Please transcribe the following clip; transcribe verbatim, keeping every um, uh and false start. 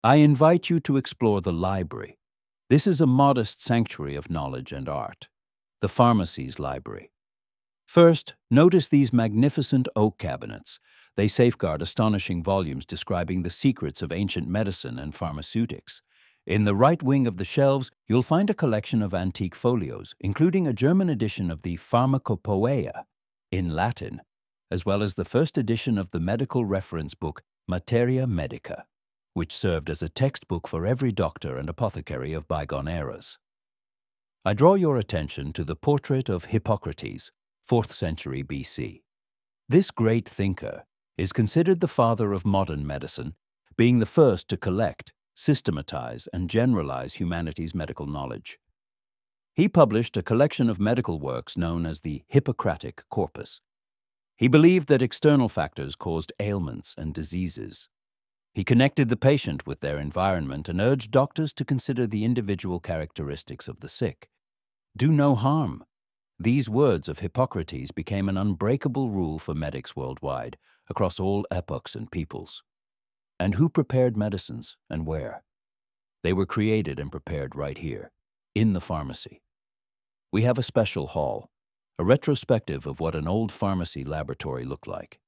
I invite you to explore the library. This is a modest sanctuary of knowledge and art, the pharmacy's library. First, notice these magnificent oak cabinets. They safeguard astonishing volumes describing the secrets of ancient medicine and pharmaceutics. In the right wing of the shelves, you'll find a collection of antique folios, including a German edition of the Pharmacopoeia in Latin, as well as the first edition of the medical reference book Materia Medica, which served as a textbook for every doctor and apothecary of bygone eras. I draw your attention to the portrait of Hippocrates, fourth century B C. This great thinker is considered the father of modern medicine, being the first to collect, systematize, and generalize humanity's medical knowledge. He published a collection of medical works known as the Hippocratic Corpus. He believed that external factors caused ailments and diseases. He connected the patient with their environment and urged doctors to consider the individual characteristics of the sick. Do no harm. These words of Hippocrates became an unbreakable rule for medics worldwide, across all epochs and peoples. And who prepared medicines and where? They were created and prepared right here, in the pharmacy. We have a special hall, a retrospective of what an old pharmacy laboratory looked like.